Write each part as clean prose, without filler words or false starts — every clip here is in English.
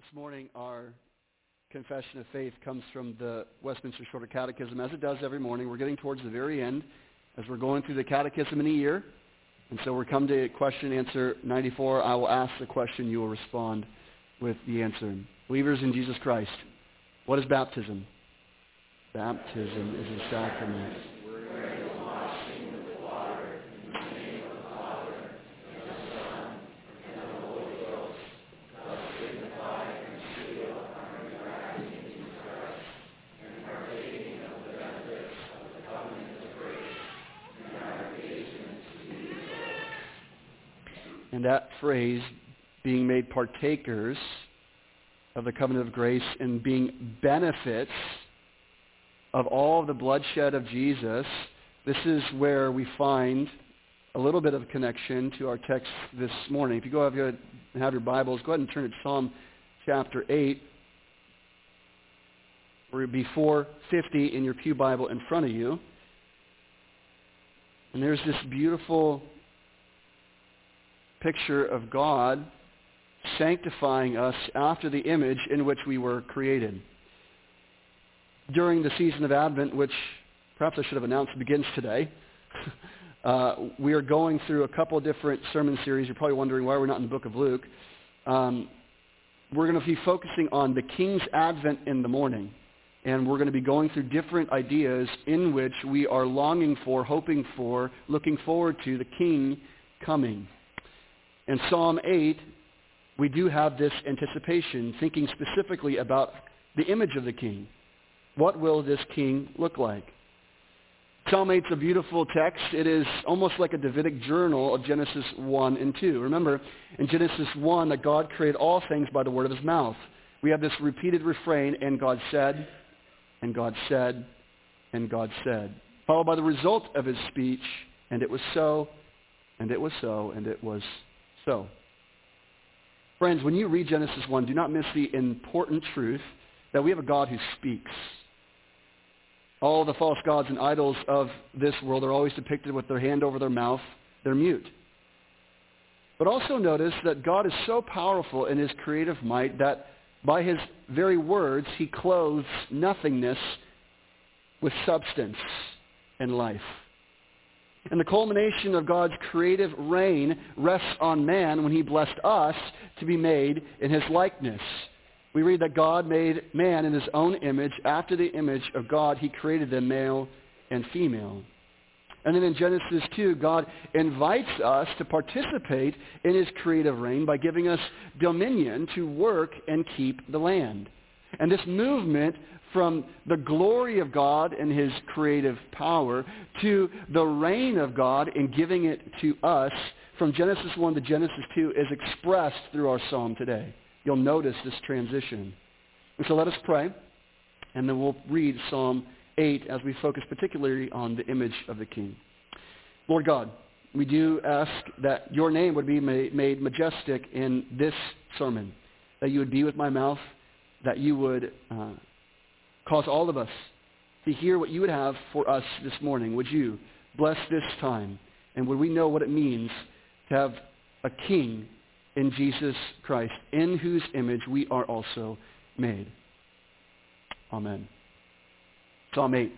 This morning, our confession of faith comes from the Westminster Shorter Catechism, as it does every morning. We're getting towards the very end as we're going through the catechism in a year. And so we're come to question and answer 94. I will ask the question. You will respond with the answer. Believers in Jesus Christ, what is baptism? Baptism is a sacrament. And that phrase, being made partakers of the covenant of grace and being benefits of all the bloodshed of Jesus, this is where we find a little bit of connection to our text this morning. If you go have your Bibles, go ahead and turn to Psalm chapter 8. Or it'd be 450 in your pew Bible in front of you. And there's this beautiful picture of God sanctifying us after the image in which we were created. During the season of Advent, which perhaps I should have announced begins today, we are going through a couple of different sermon series. You're probably wondering why we're not in the book of Luke. We're going to be focusing on the King's Advent in the morning. And we're going to be going through different ideas in which we are longing for, hoping for, looking forward to the King coming. In Psalm 8, we do have this anticipation, thinking specifically about the image of the King. What will this King look like? Psalm 8 is a beautiful text. It is almost like a Davidic journal of Genesis 1 and 2. Remember, in Genesis 1, that God created all things by the word of his mouth. We have this repeated refrain, and God said, and God said, and God said, followed by the result of his speech, and it was so, and it was so, and it was so. Friends, when you read Genesis 1, do not miss the important truth that we have a God who speaks. All the false gods and idols of this world are always depicted with their hand over their mouth. They're mute. But also notice that God is so powerful in his creative might that by his very words, he clothes nothingness with substance and life. And the culmination of God's creative reign rests on man when he blessed us to be made in his likeness. We read that God made man in his own image. After the image of God, he created them male and female. And then in Genesis 2, God invites us to participate in his creative reign by giving us dominion to work and keep the land. And this movement from the glory of God and his creative power to the reign of God and giving it to us from Genesis 1 to Genesis 2 is expressed through our psalm today. You'll notice this transition. And so let us pray, and then we'll read Psalm 8 as we focus particularly on the image of the King. Lord God, we do ask that your name would be made majestic in this sermon, that you would be with my mouth, that you would cause all of us to hear what you would have for us this morning. Would you bless this time? And would we know what it means to have a King in Jesus Christ, in whose image we are also made? Amen. Psalm 8.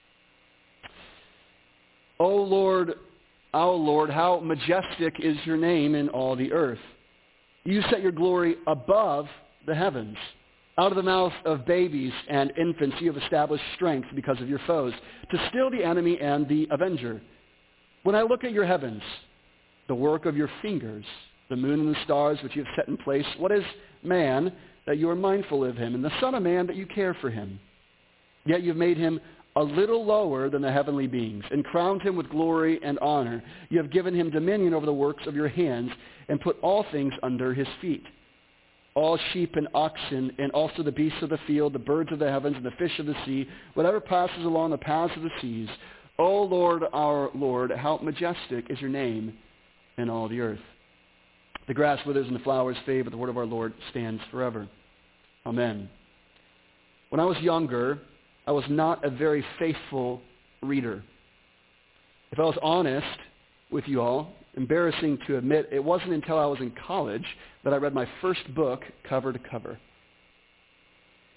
O Lord, our Lord, how majestic is your name in all the earth. You set your glory above the heavens. Out of the mouth of babies and infants you have established strength because of your foes, to still the enemy and the avenger. When I look at your heavens, the work of your fingers, the moon and the stars which you have set in place, what is man that you are mindful of him, and the son of man that you care for him? Yet you've made him a little lower than the heavenly beings, and crowned him with glory and honor. You have given him dominion over the works of your hands, and put all things under his feet. All sheep and oxen, and also the beasts of the field, the birds of the heavens, and the fish of the sea, whatever passes along the paths of the seas. O Lord, our Lord, how majestic is your name in all the earth. The grass withers and the flowers fade, but the word of our Lord stands forever. Amen. When I was younger, I was not a very faithful reader. If I was honest with you all, embarrassing to admit, it wasn't until I was in college that I read my first book cover to cover.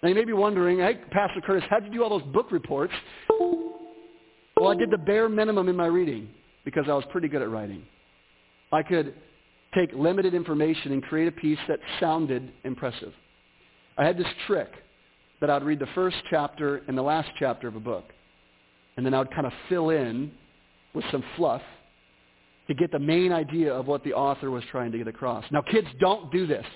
Now you may be wondering, hey, Pastor Curtis, how did you do all those book reports? Well, I did the bare minimum in my reading because I was pretty good at writing. I could take limited information and create a piece that sounded impressive. I had this trick that I'd read the first chapter and the last chapter of a book, and then I would kind of fill in with some fluff to get the main idea of what the author was trying to get across. Now, kids, don't do this.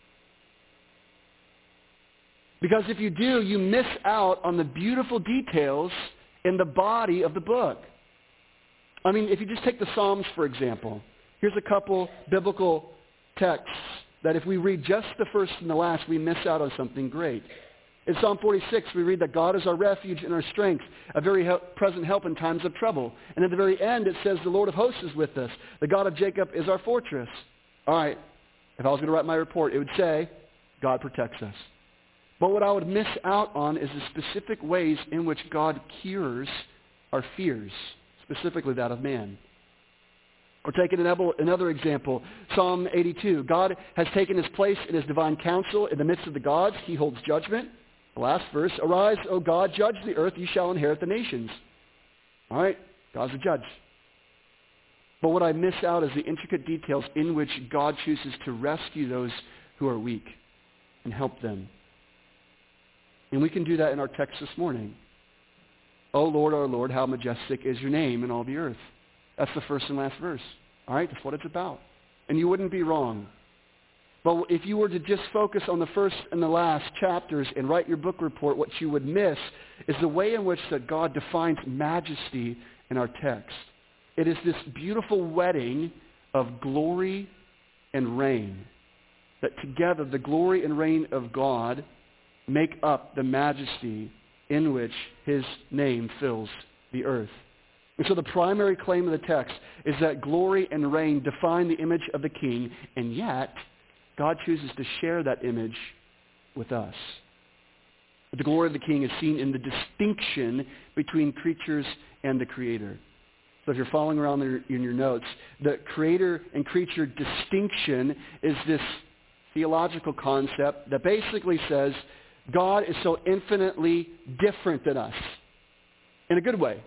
Because if you do, you miss out on the beautiful details in the body of the book. I mean, if you just take the Psalms, for example, here's a couple biblical texts that if we read just the first and the last, we miss out on something great. In Psalm 46, we read that God is our refuge and our strength, a very present help in times of trouble. And at the very end, it says the Lord of hosts is with us. The God of Jacob is our fortress. All right, if I was going to write my report, it would say, God protects us. But what I would miss out on is the specific ways in which God cures our fears, specifically that of man. Or taking another example, Psalm 82. God has taken his place in his divine counsel in the midst of the gods. He holds judgment. The last verse, arise, O God, judge the earth, you shall inherit the nations. All right, God's a judge. But what I miss out is the intricate details in which God chooses to rescue those who are weak and help them. And we can do that in our text this morning. O Lord, our Lord, how majestic is your name in all the earth. That's the first and last verse. All right, that's what it's about. And you wouldn't be wrong. But if you were to just focus on the first and the last chapters and write your book report, what you would miss is the way in which that God defines majesty in our text. It is this beautiful wedding of glory and reign. That together, the glory and reign of God make up the majesty in which his name fills the earth. And so the primary claim of the text is that glory and reign define the image of the king, and yet God chooses to share that image with us. The glory of the king is seen in the distinction between creatures and the creator. So if you're following around in your notes, the creator and creature distinction is this theological concept that basically says God is so infinitely different than us, in a good way.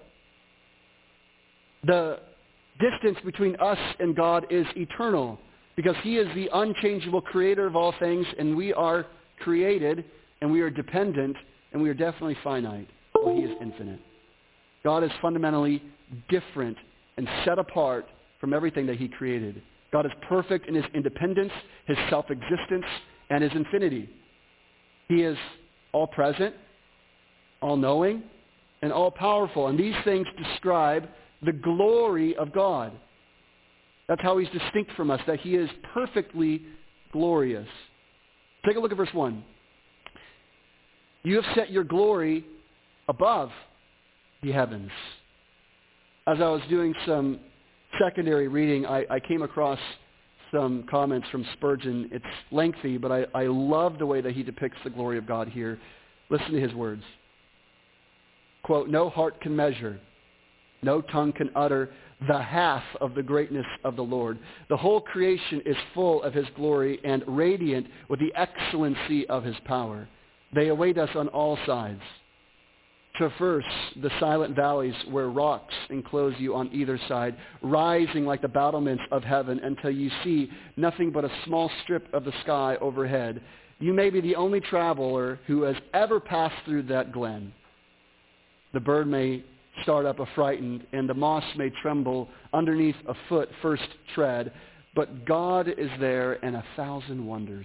The distance between us and God is eternal because he is the unchangeable creator of all things, and we are created, and we are dependent, and we are definitely finite, while he is infinite. God is fundamentally different and set apart from everything that he created. God is perfect in his independence, his self-existence, and his infinity. He is all-present, all-knowing, and all-powerful. And these things describe the glory of God. That's how he's distinct from us, that he is perfectly glorious. Take a look at verse 1. You have set your glory above the heavens. As I was doing some secondary reading, I came across some comments from Spurgeon. It's lengthy, but I love the way that he depicts the glory of God here. Listen to his words. Quote, no heart can measure, no tongue can utter the half of the greatness of the Lord. The whole creation is full of his glory and radiant with the excellency of his power. They await us on all sides. Traverse the silent valleys where rocks enclose you on either side, rising like the battlements of heaven until you see nothing but a small strip of the sky overhead. You may be the only traveler who has ever passed through that glen. The bird may start up affrighted, and the moss may tremble underneath a foot first tread, but God is there in 1,000 wonders,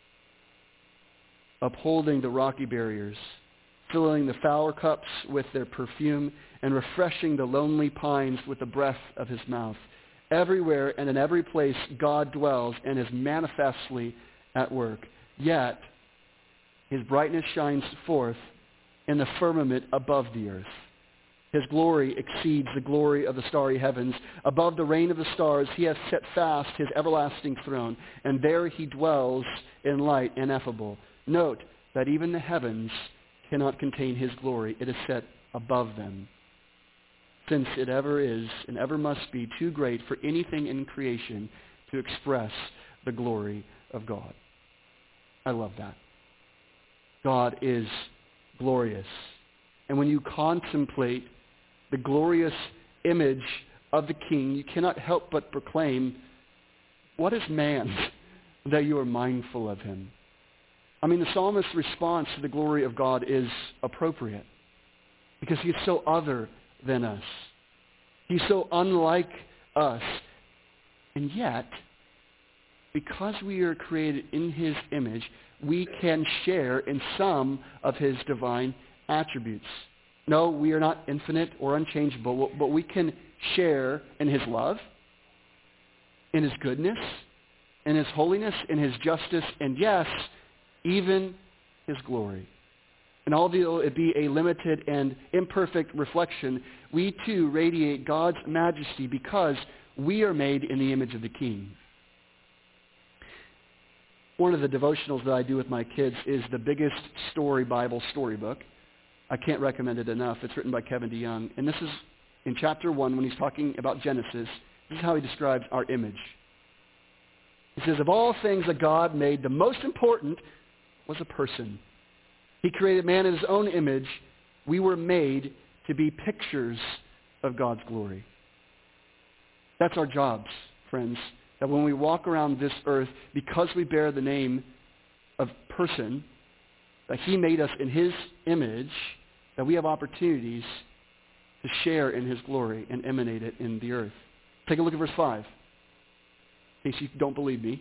upholding the rocky barriers, filling the flower cups with their perfume, and refreshing the lonely pines with the breath of his mouth. Everywhere and in every place God dwells and is manifestly at work. Yet his brightness shines forth in the firmament above the earth. His glory exceeds the glory of the starry heavens. Above the reign of the stars he has set fast his everlasting throne, and there he dwells in light ineffable. Note that even the heavens cannot contain his glory. It is set above them, since it ever is and ever must be too great for anything in creation to express the glory of God. I love that. God is glorious. And when you contemplate the glorious image of the King, you cannot help but proclaim, what is man that you are mindful of him? I mean, the psalmist's response to the glory of God is appropriate because he's so other than us. He's so unlike us. And yet, because we are created in his image, we can share in some of his divine attributes. No, we are not infinite or unchangeable, but we can share in his love, in his goodness, in his holiness, in his justice, and yes, even his glory. And although it be a limited and imperfect reflection, we too radiate God's majesty because we are made in the image of the King. One of the devotionals that I do with my kids is the Biggest Story Bible Storybook. I can't recommend it enough. It's written by Kevin DeYoung. And this is in chapter 1 when he's talking about Genesis. This is how he describes our image. He says, of all things that God made, the most important was a person. He created man in his own image. We were made to be pictures of God's glory. That's our jobs, friends. That when we walk around this earth, because we bear the name of person, that he made us in his image, that we have opportunities to share in his glory and emanate it in the earth. Take a look at verse 5. In case you don't believe me.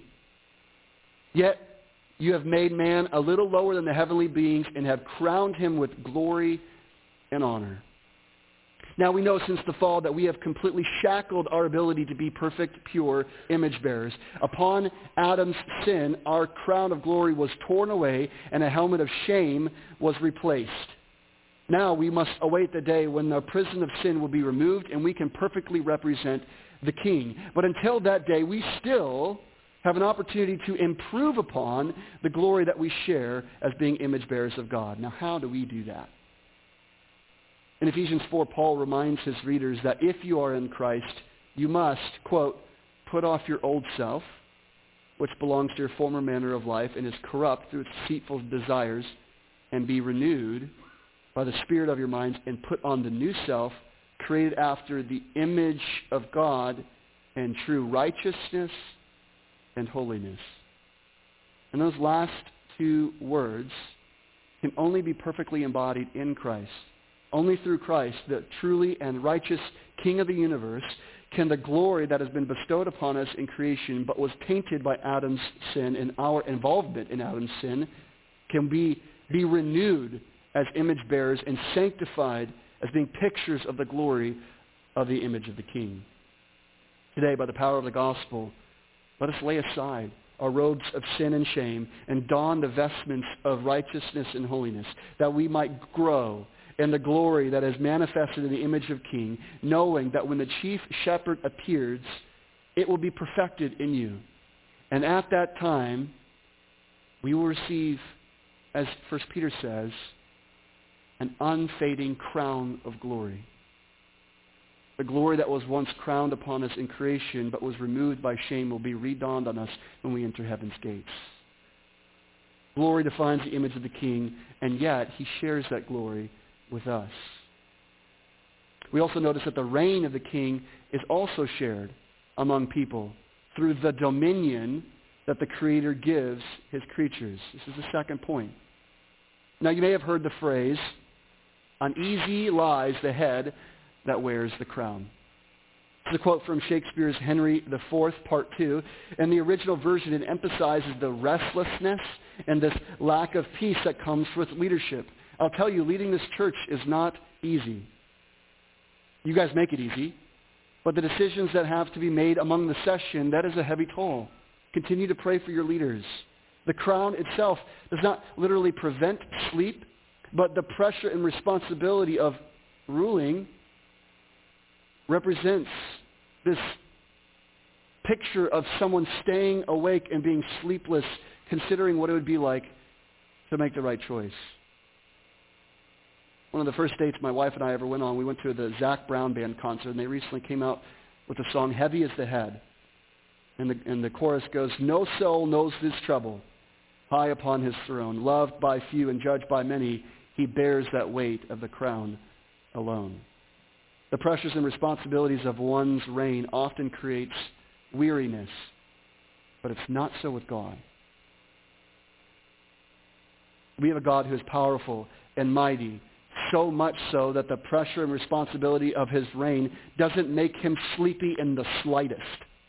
Yet you have made man a little lower than the heavenly beings and have crowned him with glory and honor. Now we know since the fall that we have completely shackled our ability to be perfect, pure image bearers. Upon Adam's sin, our crown of glory was torn away and a helmet of shame was replaced. Now we must await the day when the prison of sin will be removed and we can perfectly represent the King. But until that day, we still have an opportunity to improve upon the glory that we share as being image bearers of God. Now, how do we do that? In Ephesians 4, Paul reminds his readers that if you are in Christ, you must, quote, put off your old self, which belongs to your former manner of life and is corrupt through its deceitful desires, and be renewed by the Spirit of your minds, and put on the new self, created after the image of God and true righteousness and holiness. And those last two words can only be perfectly embodied in Christ. Only through Christ, the truly and righteous King of the universe, can the glory that has been bestowed upon us in creation but was tainted by Adam's sin and our involvement in Adam's sin can be renewed as image bearers and sanctified as being pictures of the glory of the image of the King. Today, by the power of the gospel, let us lay aside our robes of sin and shame and don the vestments of righteousness and holiness, that we might grow in the glory that is manifested in the image of King, knowing that when the chief shepherd appears, it will be perfected in you. And at that time, we will receive, as 1 Peter says, an unfading crown of glory. The glory that was once crowned upon us in creation but was removed by shame will be redonned on us when we enter heaven's gates. Glory defines the image of the King, and yet he shares that glory with us. We also notice that the reign of the King is also shared among people through the dominion that the Creator gives his creatures. This is the second point. Now you may have heard the phrase, uneasy lies the head that wears the crown. This is a quote from Shakespeare's Henry IV, Part 2. In the original version, it emphasizes the restlessness and this lack of peace that comes with leadership. I'll tell you, leading this church is not easy. You guys make it easy. But the decisions that have to be made among the session, that is a heavy toll. Continue to pray for your leaders. The crown itself does not literally prevent sleep, but the pressure and responsibility of ruling represents this picture of someone staying awake and being sleepless, considering what it would be like to make the right choice. One of the first dates my wife and I ever went on, we went to the Zac Brown Band concert, and they recently came out with the song Heavy as the Head. And the chorus goes, no soul knows this trouble, high upon his throne, loved by few and judged by many, he bears that weight of the crown alone. The pressures and responsibilities of one's reign often creates weariness, but it's not so with God. We have a God who is powerful and mighty, so much so that the pressure and responsibility of his reign doesn't make him sleepy in the slightest.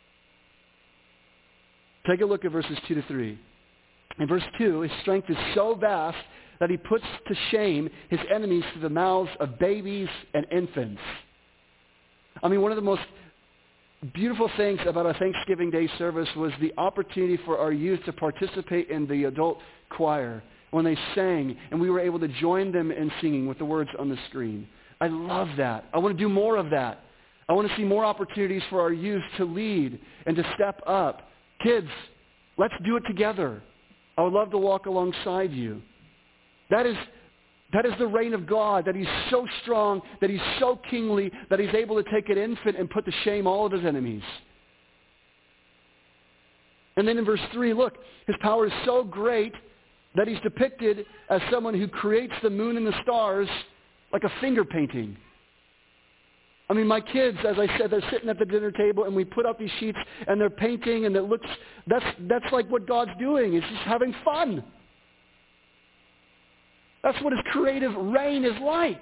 Take a look at verses 2 to 3. In verse 2, his strength is so vast that he puts to shame his enemies through the mouths of babies and infants. I mean, one of the most beautiful things about our Thanksgiving Day service was the opportunity for our youth to participate in the adult choir when they sang, and we were able to join them in singing with the words on the screen. I love that. I want to do more of that. I want to see more opportunities for our youth to lead and to step up. Kids, let's do it together. I would love to walk alongside you. That is the reign of God, that he's so strong, that he's so kingly, that he's able to take an infant and put to shame all of his enemies. And then in verse 3, look, his power is so great that he's depicted as someone who creates the moon and the stars like a finger painting. I mean, my kids, as I said, they're sitting at the dinner table and we put up these sheets and they're painting and it looks, that's like what God's doing. He's just having fun. That's what his creative reign is like.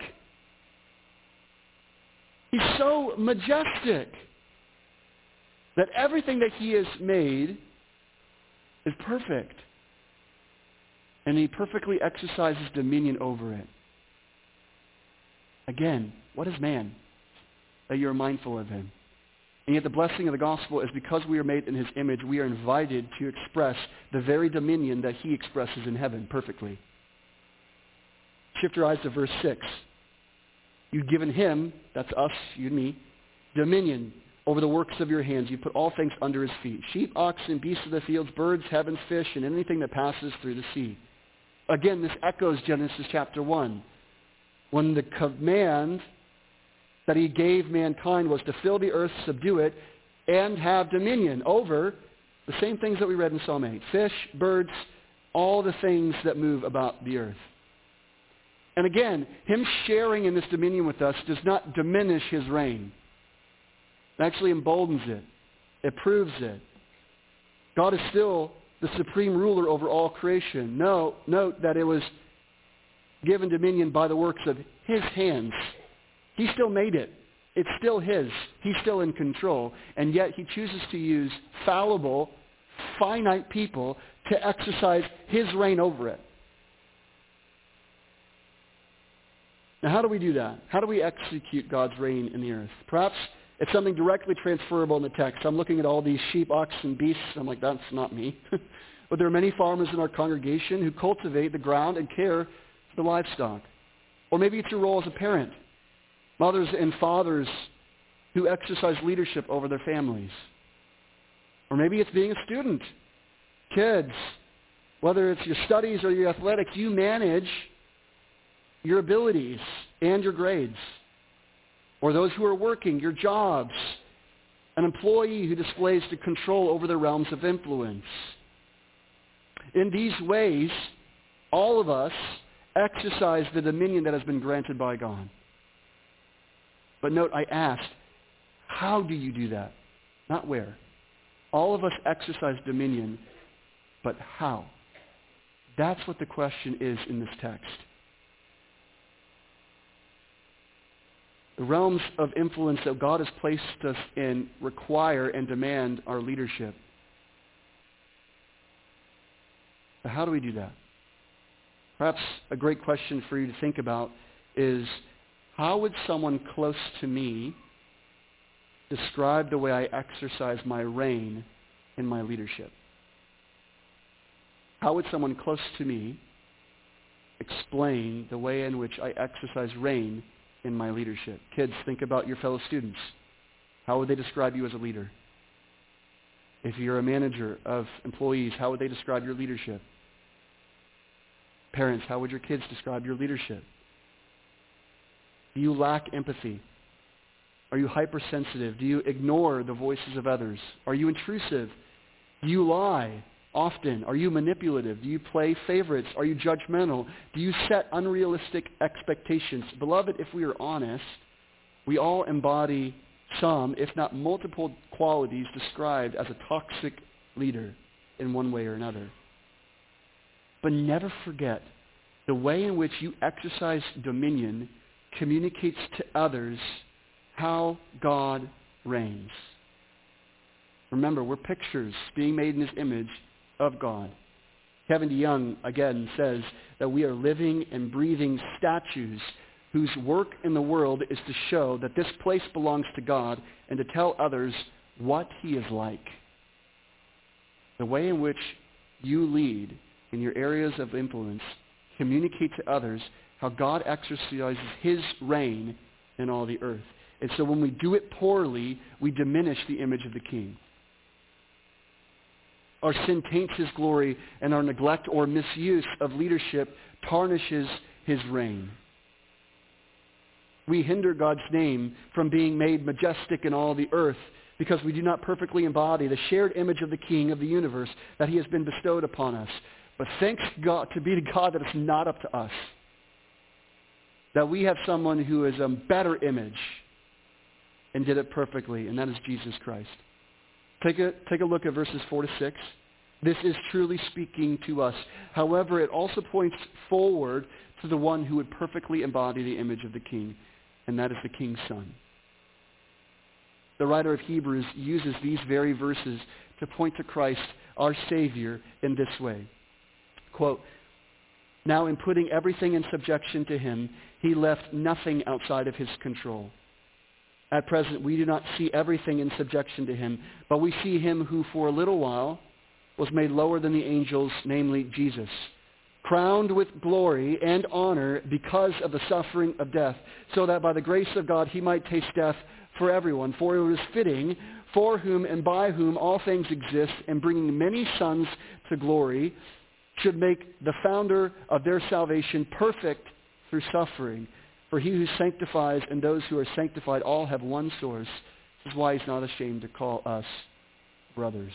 He's so majestic that everything that he has made is perfect. And he perfectly exercises dominion over it. Again, what is man that you are mindful of him? And yet the blessing of the gospel is because we are made in his image, we are invited to express the very dominion that he expresses in heaven perfectly. Shift your eyes to verse 6. You've given him, that's us, you and me, dominion over the works of your hands. You put all things under his feet. Sheep, oxen, beasts of the fields, birds, heavens, fish, and anything that passes through the sea. Again, this echoes Genesis chapter 1. When the command that he gave mankind was to fill the earth, subdue it, and have dominion over the same things that we read in Psalm 8. Fish, birds, all the things that move about the earth. And again, him sharing in this dominion with us does not diminish his reign. It actually emboldens it. It proves it. God is still the supreme ruler over all creation. Note that it was given dominion by the works of his hands. He still made it. It's still his. He's still in control. And yet he chooses to use fallible, finite people to exercise his reign over it. Now, how do we do that? How do we execute God's reign in the earth? Perhaps it's something directly transferable in the text. I'm looking at all these sheep, oxen, beasts. I'm like, that's not me. But there are many farmers in our congregation who cultivate the ground and care for the livestock. Or maybe it's your role as a parent. Mothers and fathers who exercise leadership over their families. Or maybe it's being a student. Kids, whether it's your studies or your athletics, you manage your abilities and your grades. Or those who are working, your jobs. An employee who displays the control over the realms of influence. In these ways, all of us exercise the dominion that has been granted by God. But note, I asked, how do you do that? Not where. All of us exercise dominion, but how? That's what the question is in this text. The realms of influence that God has placed us in require and demand our leadership. But how do we do that? Perhaps a great question for you to think about is, how would someone close to me describe the way I exercise my reign in my leadership? How would someone close to me explain the way in which I exercise reign in my leadership? Kids, think about your fellow students. How would they describe you as a leader? If you're a manager of employees, how would they describe your leadership? Parents, how would your kids describe your leadership? Do you lack empathy? Are you hypersensitive? Do you ignore the voices of others? Are you intrusive? Do you lie? often? Are you manipulative? Do you play favorites? Are you judgmental? Do you set unrealistic expectations? Beloved, if we are honest, we all embody some, if not multiple, qualities described as a toxic leader in one way or another. But never forget, the way in which you exercise dominion communicates to others how God reigns. Remember, we're pictures being made in his image of God. Kevin DeYoung, again, says that we are living and breathing statues whose work in the world is to show that this place belongs to God and to tell others what he is like. The way in which you lead in your areas of influence communicate to others how God exercises his reign in all the earth. And so when we do it poorly, we diminish the image of the King. Our sin taints his glory, and our neglect or misuse of leadership tarnishes his reign. We hinder God's name from being made majestic in all the earth because we do not perfectly embody the shared image of the King of the universe that he has been bestowed upon us. But thanks God to be to God that it's not up to us. That we have someone who is a better image and did it perfectly, and that is Jesus Christ. Take a look at verses 4 to 6. This is truly speaking to us. However, it also points forward to the one who would perfectly embody the image of the King, and that is the King's Son. The writer of Hebrews uses these very verses to point to Christ, our Savior, in this way. Quote, "Now in putting everything in subjection to him, he left nothing outside of his control. At present, we do not see everything in subjection to him, but we see him who for a little while was made lower than the angels, namely Jesus, crowned with glory and honor because of the suffering of death, so that by the grace of God he might taste death for everyone. For it was fitting, for whom and by whom all things exist, and bringing many sons to glory, should make the founder of their salvation perfect through suffering. For he who sanctifies and those who are sanctified all have one source. This is why he's not ashamed to call us brothers."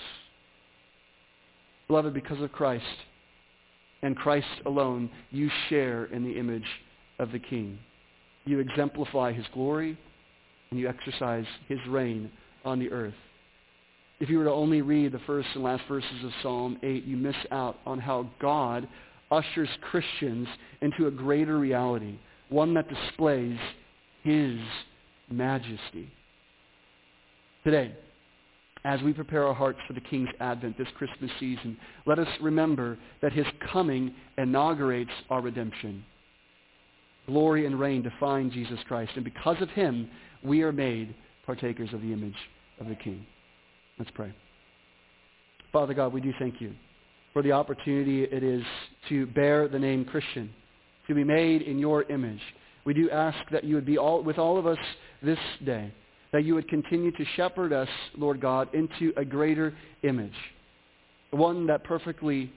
Beloved, because of Christ and Christ alone, you share in the image of the King. You exemplify his glory and you exercise his reign on the earth. If you were to only read the first and last verses of Psalm 8, you miss out on how God ushers Christians into a greater reality, one that displays his majesty. Today, as we prepare our hearts for the King's advent this Christmas season, let us remember that his coming inaugurates our redemption. Glory and reign define Jesus Christ, and because of him, we are made partakers of the image of the King. Let's pray. Father God, we do thank you for the opportunity it is to bear the name Christian, to be made in your image. We do ask that you would be with all of us this day, that you would continue to shepherd us, Lord God, into a greater image, one that perfectly,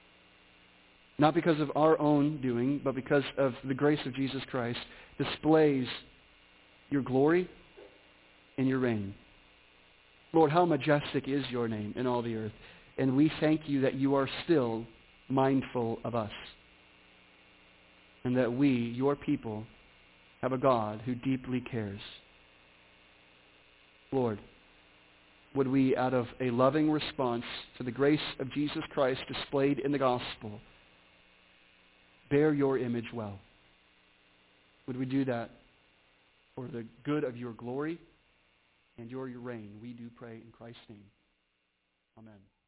not because of our own doing, but because of the grace of Jesus Christ, displays your glory and your reign. Lord, how majestic is your name in all the earth, and we thank you that you are still mindful of us, and that we, your people, have a God who deeply cares. Lord, would we, out of a loving response to the grace of Jesus Christ displayed in the gospel, bear your image well? Would we do that for the good of your glory and your reign? We do pray in Christ's name. Amen.